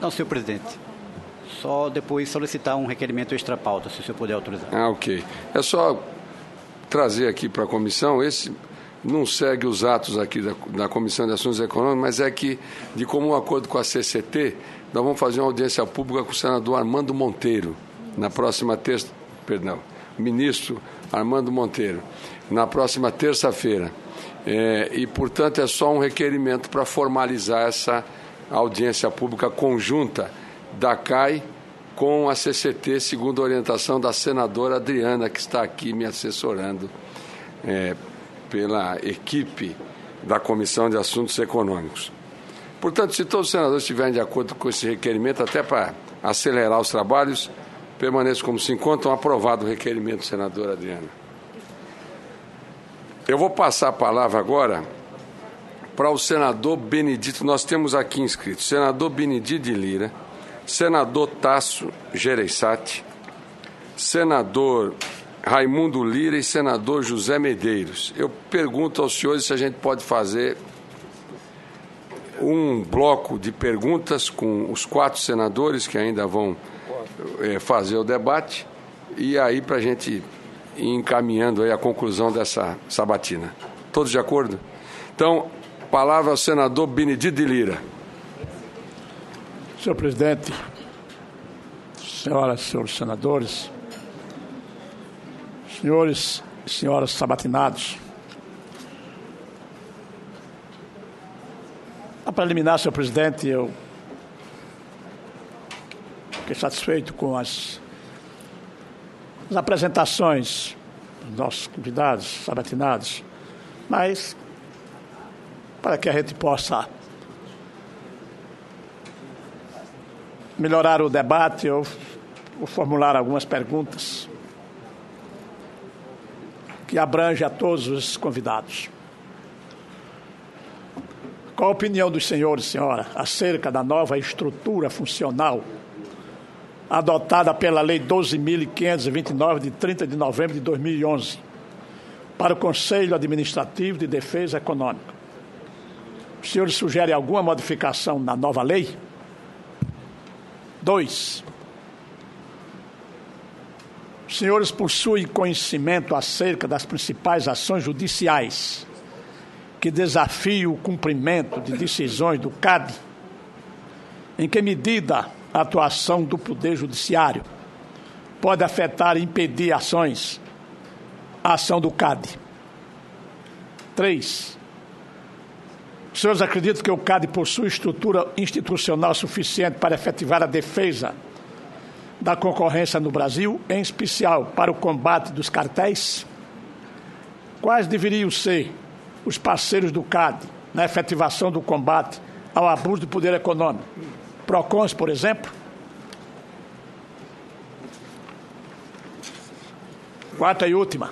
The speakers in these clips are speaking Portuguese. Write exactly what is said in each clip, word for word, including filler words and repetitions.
Não, senhor presidente. Só depois solicitar um requerimento extra-pauta, se o senhor puder autorizar. Ah, ok. É só trazer aqui para a comissão, esse não segue os atos aqui da, da Comissão de Assuntos Econômicos, mas é que, de comum acordo com a C C T, nós vamos fazer uma audiência pública com o senador Armando Monteiro, na próxima terça, perdão, ministro Armando Monteiro, na próxima terça-feira. É, e, portanto, é só um requerimento para formalizar essa audiência pública conjunta da C A I com a C C T, segundo a orientação da senadora Adriana, que está aqui me assessorando é, pela equipe da Comissão de Assuntos Econômicos. Portanto, se todos os senadores estiverem de acordo com esse requerimento, até para acelerar os trabalhos, permaneçam como se encontram. Aprovado o requerimento, senadora Adriana. Eu vou passar a palavra agora para o senador Benedito. Nós temos aqui inscrito senador Benedito de Lira, senador Tasso Gereissati, senador Raimundo Lira e senador José Medeiros. Eu pergunto aos senhores se a gente pode fazer um bloco de perguntas com os quatro senadores que ainda vão é, fazer o debate, e aí para a gente ir encaminhando aí a conclusão dessa sabatina. Todos de acordo? Então, palavra ao senador Benedito de Lira. Senhor presidente, senhoras e senhores senadores, senhores e senhoras sabatinados, a preliminar, senhor presidente, eu fiquei satisfeito com as, as apresentações dos nossos convidados sabatinados, mas para que a gente possa melhorar o debate, eu vou formular algumas perguntas que abrangem a todos os convidados. Qual a opinião dos senhores e senhora acerca da nova estrutura funcional adotada pela Lei doze mil quinhentos e vinte e nove, de trinta de novembro de dois mil e onze, para o Conselho Administrativo de Defesa Econômica? Os senhores sugerem alguma modificação na nova lei? Dois, os senhores possuem conhecimento acerca das principais ações judiciais que desafiam o cumprimento de decisões do C A D? Em que medida a atuação do Poder Judiciário pode afetar e impedir ações, a ação do C A D? Três, os senhores acreditam que o C A D possui estrutura institucional suficiente para efetivar a defesa da concorrência no Brasil, em especial para o combate dos cartéis? Quais deveriam ser os parceiros do C A D na efetivação do combate ao abuso do poder econômico? PROCONs, por exemplo? Quarta e última.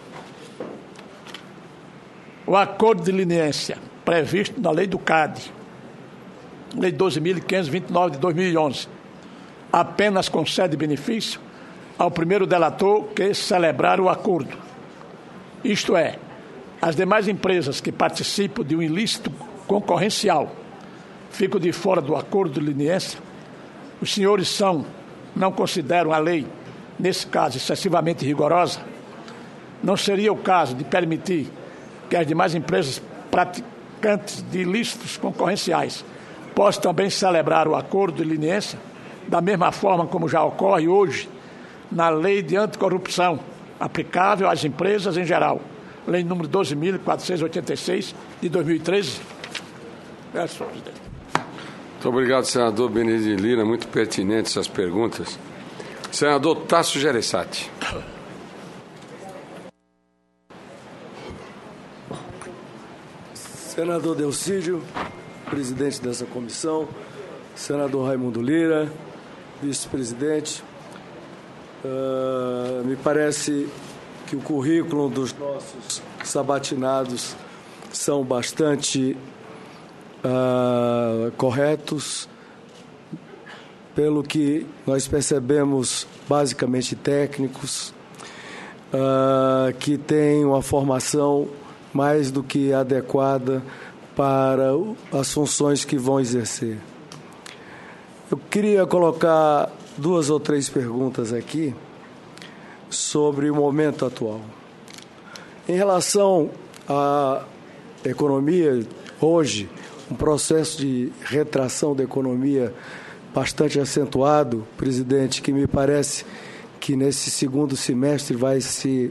O acordo de leniência previsto na lei do C A D, Lei doze mil quinhentos e vinte e nove de dois mil e onze, apenas concede benefício ao primeiro delator que celebrar o acordo. Isto é, as demais empresas que participam de um ilícito concorrencial ficam de fora do acordo de leniência. Os senhores são, não consideram a lei, nesse caso, excessivamente rigorosa? Não seria o caso de permitir que as demais empresas praticantes de ilícitos concorrenciais possam também celebrar o acordo de leniência, da mesma forma como já ocorre hoje na lei de anticorrupção, aplicável às empresas em geral, lei número doze mil quatrocentos e oitenta e seis, de dois mil e treze? É, senhor presidente. Muito obrigado, senador Benedito de Lira. Muito pertinentes essas perguntas. Senador Tasso Gereissati. Senador Delcídio, presidente dessa comissão, senador Raimundo Lira, vice-presidente, uh, me parece que o currículo dos nossos sabatinados são bastante uh, corretos, pelo que nós percebemos, basicamente técnicos, uh, que têm uma formação mais do que adequada para as funções que vão exercer. Eu queria colocar duas ou três perguntas aqui sobre o momento atual. Em relação à economia, hoje, um processo de retração da economia bastante acentuado, presidente, que me parece que nesse segundo semestre vai se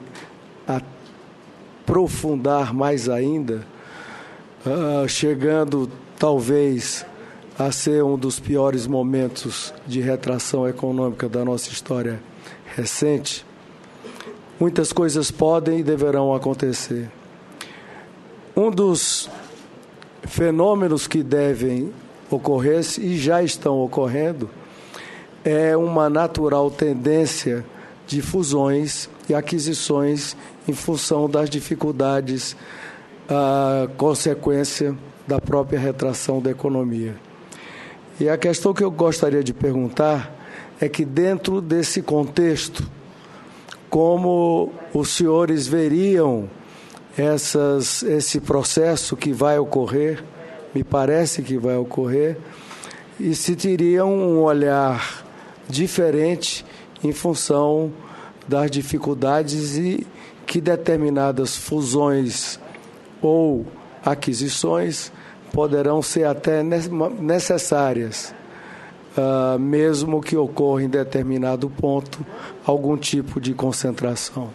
aprofundar mais ainda, uh, chegando talvez a ser um dos piores momentos de retração econômica da nossa história recente. Muitas coisas podem e deverão acontecer. Um dos fenômenos que devem ocorrer e já estão ocorrendo é uma natural tendência de fusões e aquisições em função das dificuldades, a consequência da própria retração da economia. E a questão que eu gostaria de perguntar é que, dentro desse contexto, como os senhores veriam essas, esse processo que vai ocorrer, me parece que vai ocorrer, e se teriam um olhar diferente em função das dificuldades e que determinadas fusões ou aquisições poderão ser até necessárias, uh, mesmo que ocorra em determinado ponto algum tipo de concentração.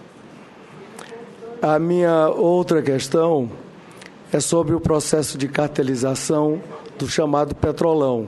A minha outra questão é sobre o processo de cartelização do chamado Petrolão.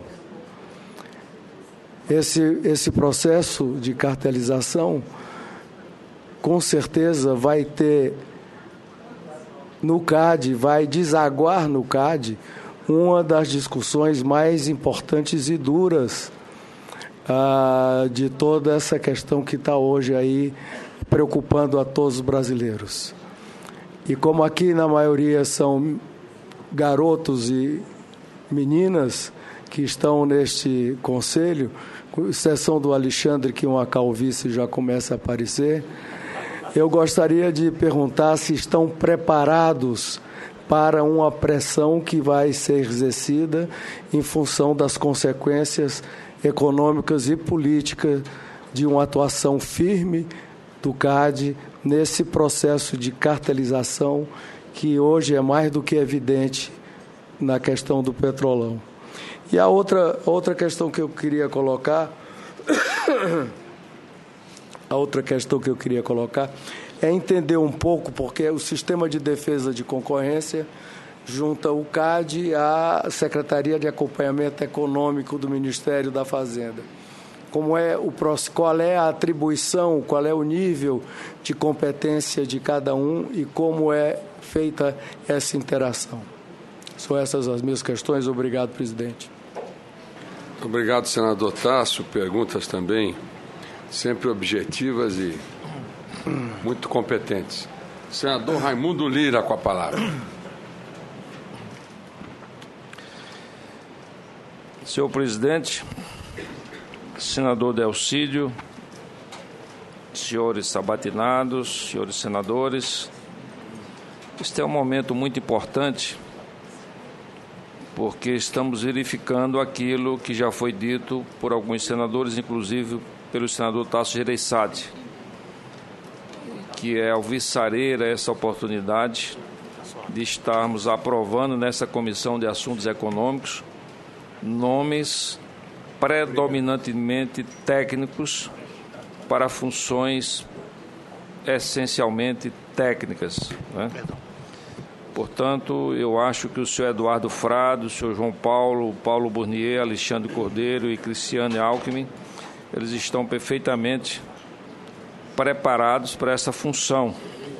Esse, esse processo de cartelização, com certeza, vai ter no C A D, vai desaguar no C A D uma das discussões mais importantes e duras ah, de toda essa questão que está hoje aí preocupando a todos os brasileiros. E como aqui na maioria são garotos e meninas que estão neste conselho, com exceção do Alexandre, que uma calvície já começa a aparecer, eu gostaria de perguntar se estão preparados para uma pressão que vai ser exercida em função das consequências econômicas e políticas de uma atuação firme do C A D nesse processo de cartelização que hoje é mais do que evidente na questão do Petrolão. E a outra, outra questão que eu queria colocar, a outra questão que eu queria colocar é entender um pouco, porque o Sistema de Defesa de Concorrência junta o C A D à Secretaria de Acompanhamento Econômico do Ministério da Fazenda. Como é o, qual é a atribuição, qual é o nível de competência de cada um e como é feita essa interação. São essas as minhas questões. Obrigado, presidente. Obrigado, senador Tasso. Perguntas também sempre objetivas e muito competentes. Senador Raimundo Lira com a palavra. Senhor presidente, senador Delcídio, senhores sabatinados, senhores senadores, este é um momento muito importante porque estamos verificando aquilo que já foi dito por alguns senadores, inclusive pelo senador Tasso Gereissati, que é alvissareira essa oportunidade de estarmos aprovando nessa Comissão de Assuntos Econômicos nomes predominantemente técnicos para funções essencialmente técnicas, né? Portanto, eu acho que o senhor Eduardo Frado, o senhor João Paulo, Paulo Burnier, Alexandre Cordeiro e Cristiane Alckmin, eles estão perfeitamente preparados para essa função.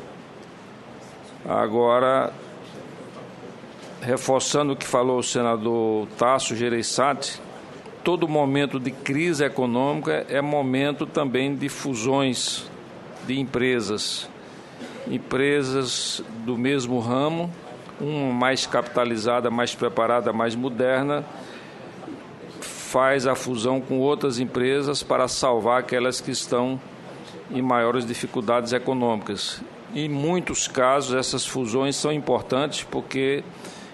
Agora, reforçando o que falou o senador Tasso Gereissati, todo momento de crise econômica é momento também de fusões de empresas. Empresas do mesmo ramo, uma mais capitalizada, mais preparada, mais moderna, faz a fusão com outras empresas para salvar aquelas que estão em maiores dificuldades econômicas. Em muitos casos, essas fusões são importantes porque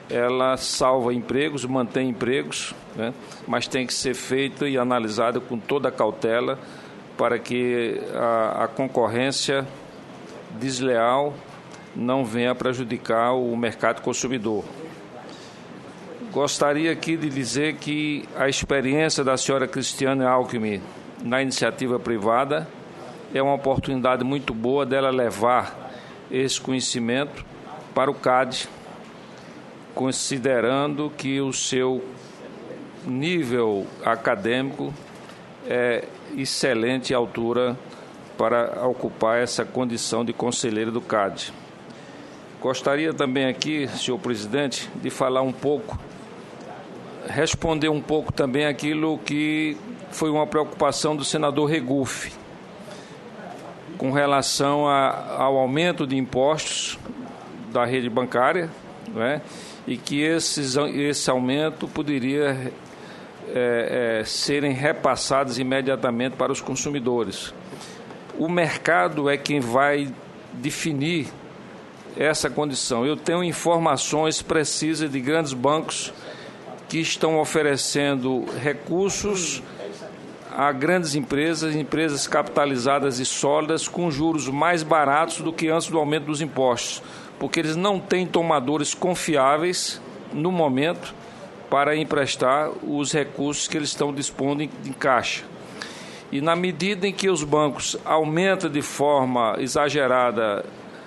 ela salva empregos, mantém empregos, né? Mas tem que ser feita e analisada com toda a cautela para que a, a concorrência desleal não venha prejudicar o mercado consumidor. Gostaria aqui de dizer que a experiência da senhora Cristiane Alckmin na iniciativa privada é uma oportunidade muito boa dela levar esse conhecimento para o C A D, considerando que o seu nível acadêmico é excelente à altura para ocupar essa condição de conselheiro do C A D. Gostaria também aqui, senhor presidente, de falar um pouco, responder um pouco também aquilo que foi uma preocupação do senador Regufe, com relação a, ao aumento de impostos da rede bancária, não é? E que esses, esse aumento poderia é, é, serem repassados imediatamente para os consumidores. O mercado é quem vai definir essa condição. Eu tenho informações precisas de grandes bancos que estão oferecendo recursos a grandes empresas, empresas capitalizadas e sólidas, com juros mais baratos do que antes do aumento dos impostos, porque eles não têm tomadores confiáveis no momento para emprestar os recursos que eles estão dispondo em, em caixa. E na medida em que os bancos aumentam de forma exagerada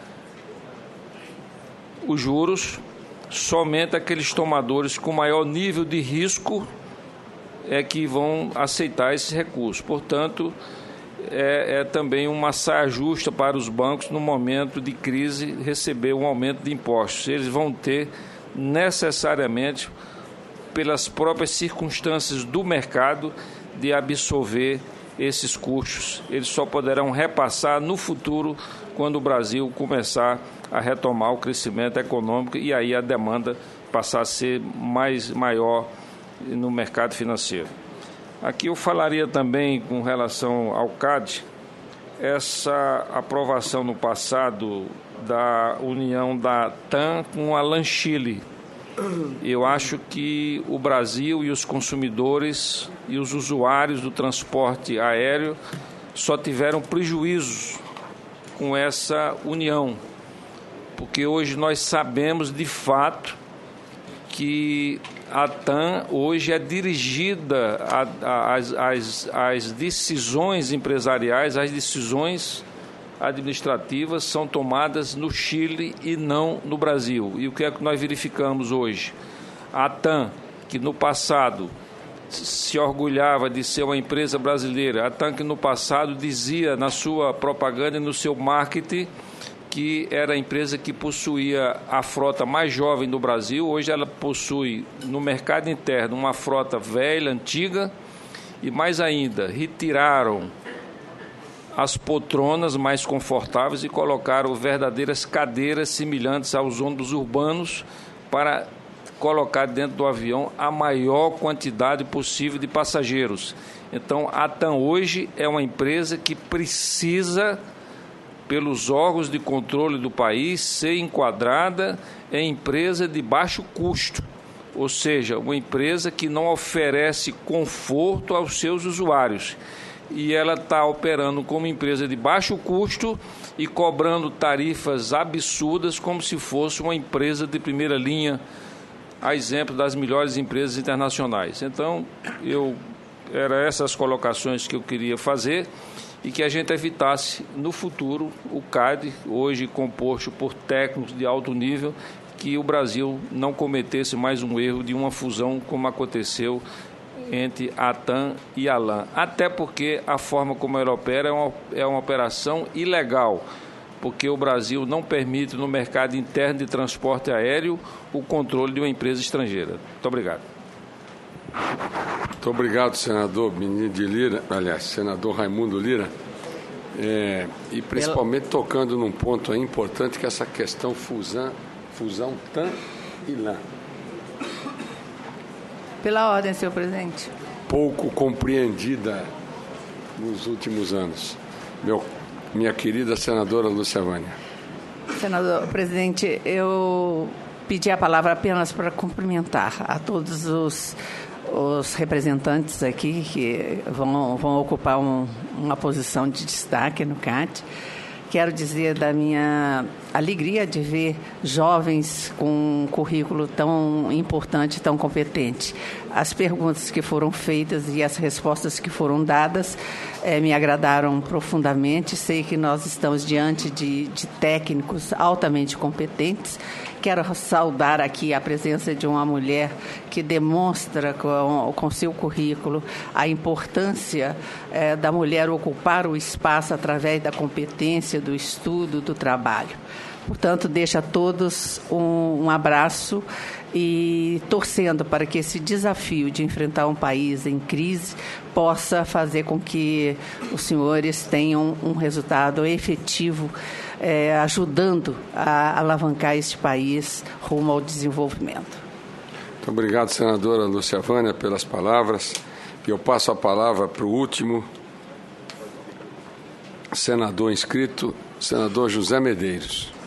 os juros, somente aqueles tomadores com maior nível de risco é que vão aceitar esses recursos. Portanto, é, é também uma saia justa para os bancos, no momento de crise, receber um aumento de impostos. Eles vão ter necessariamente, pelas próprias circunstâncias do mercado, de absorver esses custos. Eles só poderão repassar no futuro, quando o Brasil começar a retomar o crescimento econômico e aí a demanda passar a ser mais, maior no mercado financeiro. Aqui eu falaria também com relação ao C A D, essa aprovação no passado da união da TAM com a Lanchile. Eu acho que o Brasil e os consumidores e os usuários do transporte aéreo só tiveram prejuízos com essa união, porque hoje nós sabemos de fato que a TAM hoje é dirigida às decisões empresariais, as decisões administrativas são tomadas no Chile e não no Brasil. E o que é que nós verificamos hoje? A TAM, que no passado se orgulhava de ser uma empresa brasileira, a TAM que no passado dizia na sua propaganda e no seu marketing que era a empresa que possuía a frota mais jovem do Brasil. Hoje ela possui no mercado interno uma frota velha, antiga, e mais ainda, retiraram as poltronas mais confortáveis e colocaram verdadeiras cadeiras semelhantes aos ônibus urbanos para colocar dentro do avião a maior quantidade possível de passageiros. Então, a TAM hoje é uma empresa que precisa, pelos órgãos de controle do país, ser enquadrada em empresa de baixo custo, ou seja, uma empresa que não oferece conforto aos seus usuários. E ela está operando como empresa de baixo custo e cobrando tarifas absurdas como se fosse uma empresa de primeira linha, a exemplo das melhores empresas internacionais. Então, eu, eram essas colocações que eu queria fazer, e que a gente evitasse no futuro o C A D, hoje composto por técnicos de alto nível, que o Brasil não cometesse mais um erro de uma fusão como aconteceu entre a TAM e a LAN. Até porque a forma como ela opera é uma, é uma operação ilegal, porque o Brasil não permite no mercado interno de transporte aéreo o controle de uma empresa estrangeira. Muito obrigado. Muito obrigado, senador Benigno de Lira, aliás, senador Raimundo Lira, é, e principalmente Pela... tocando num ponto aí importante, que é essa questão fusão, fusão TAM e LAN. Pela ordem, senhor presidente. Pouco compreendida nos últimos anos. Meu, minha querida senadora Lúcia Vânia. Senador presidente, eu pedir a palavra apenas para cumprimentar a todos os, os representantes aqui que vão, vão ocupar um, uma posição de destaque no C A D. Quero dizer da minha alegria de ver jovens com um currículo tão importante, tão competente. As perguntas que foram feitas e as respostas que foram dadas eh, me agradaram profundamente. Sei que nós estamos diante de, de técnicos altamente competentes. Quero saudar aqui a presença de uma mulher que demonstra com, com seu currículo a importância eh, da mulher ocupar o espaço através da competência, do estudo, do trabalho. Portanto, deixo a todos um, um abraço e torcendo para que esse desafio de enfrentar um país em crise possa fazer com que os senhores tenham um resultado efetivo, é, ajudando a alavancar este país rumo ao desenvolvimento. Muito obrigado, senadora Lúcia Vânia, pelas palavras. Eu passo a palavra para o último senador inscrito, senador José Medeiros.